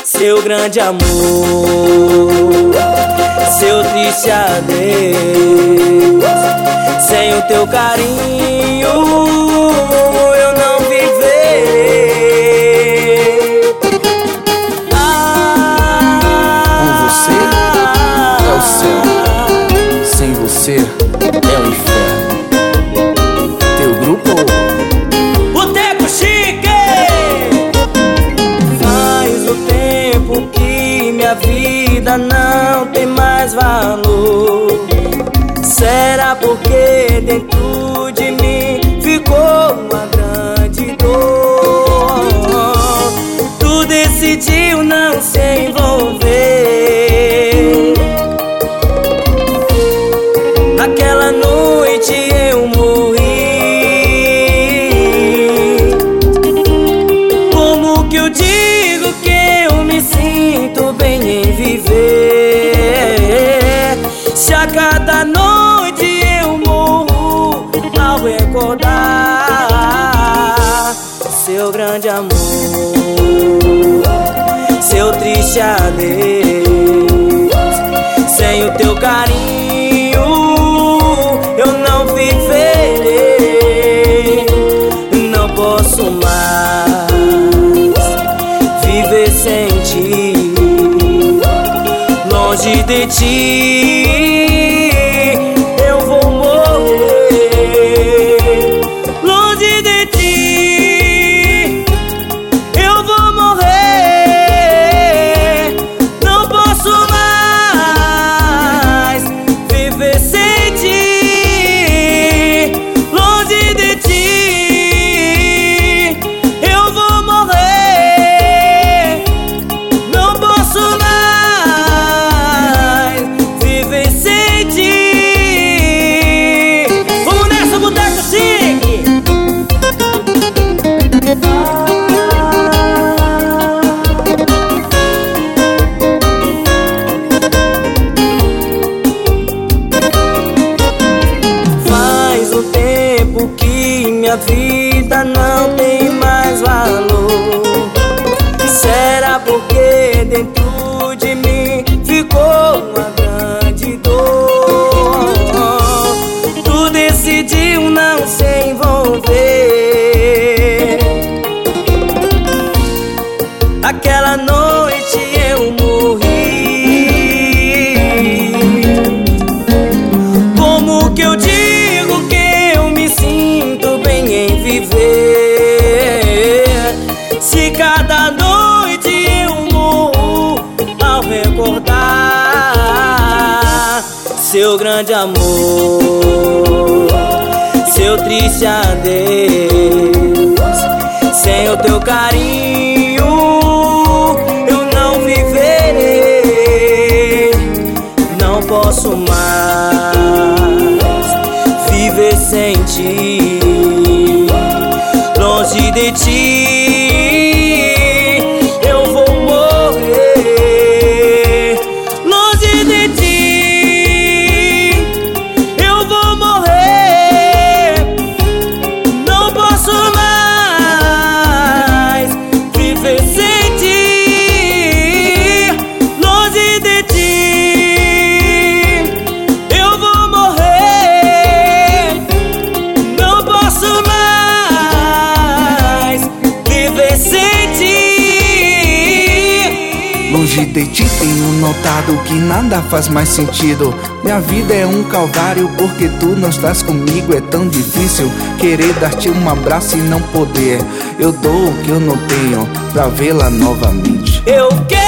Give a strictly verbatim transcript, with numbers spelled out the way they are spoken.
seu grande amor, seu triste adeus. Sem o teu carinho eu não viverei. Com você é o céu, sem você é o inferno. Teu grupo Boteco Chique. Faz o tempo que minha vida não tem mais valor. Será porque dentro de mim ficou uma grande dor? Tu decidiu não se envolver. Aquela noite eu morri. Como que eu digo que eu me sinto bem em viver, se a cada noite eu morro ao recordar seu grande amor, seu triste adeus. Sem o teu carinho eu não viverei. Não posso mais viver sem ti, longe de ti. Eu vou morrer longe de ti. Eu vou morrer. Não posso mais viver sem ti, longe de ti. Eu vou morrer. Não posso mais viver sem ti. Vamos nessa, Boteco Chique. Faz um tempo que minha vida não tem mais valor. Será porque dentro de mim ficou uma grande dor? Tu decidiu não se envolver. Aquela noite eu morri. Como que eu digo que eu me sinto bem em viver, se cada noite eu morro ao recordar seu grande amor, seu triste adeus. Sem o teu carinho eu não viverei. Não posso mais viver sem ti, longe de ti. Eu vou morrer longe de ti. Eu vou morrer. Não posso mais viver sem ti, longe de ti. Eu vou morrer. Não posso mais viver sem ti. longe de ti, tenho notado que nada faz mais sentido. Minha vida é um calvário porque tu não estás comigo. É tão difícil querer dar-te um abraço e não poder. Eu dou o que eu não tenho pra vê-la novamente. Eu quero